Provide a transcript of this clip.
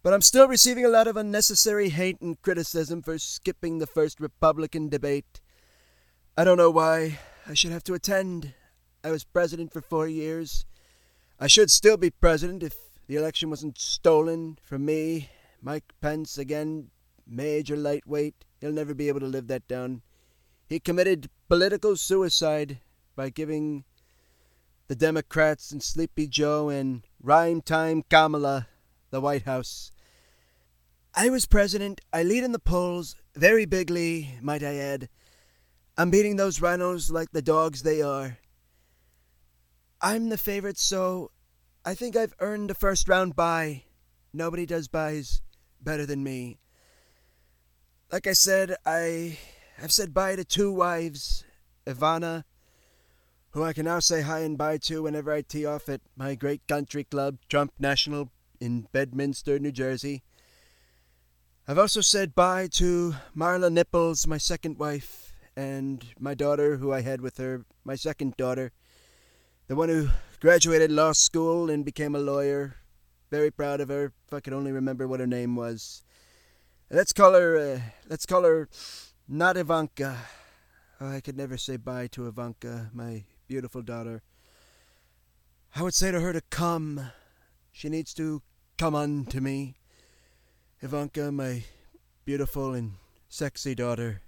But I'm still receiving a lot of unnecessary hate and criticism for skipping the first Republican debate. I don't know why I should have to attend. I was president for 4 years. I should still be president if the election wasn't stolen from me. Mike Pence, again, major lightweight. He'll never be able to live that down. He committed political suicide by giving the Democrats and Sleepy Joe and Rhyme Time Kamala the White House. I was president. I lead in the polls, very bigly, might I add. I'm beating those rhinos like the dogs they are. I'm the favorite, so I think I've earned a first-round bye. Nobody does buys better than me. Like I said, I've said bye to 2 wives. Ivana, who I can now say hi and bye to whenever I tee off at my great country club, Trump National, in Bedminster, New Jersey. I've also said bye to Marla Nipples, my second wife, and my daughter, who I had with her, my second daughter, the one who graduated law school and became a lawyer. Very proud of her, if I could only remember what her name was. Let's call her not Ivanka. Oh, I could never say bye to Ivanka, my beautiful daughter. I would say to her to come. She needs to come unto me. Ivanka, my beautiful and sexy daughter.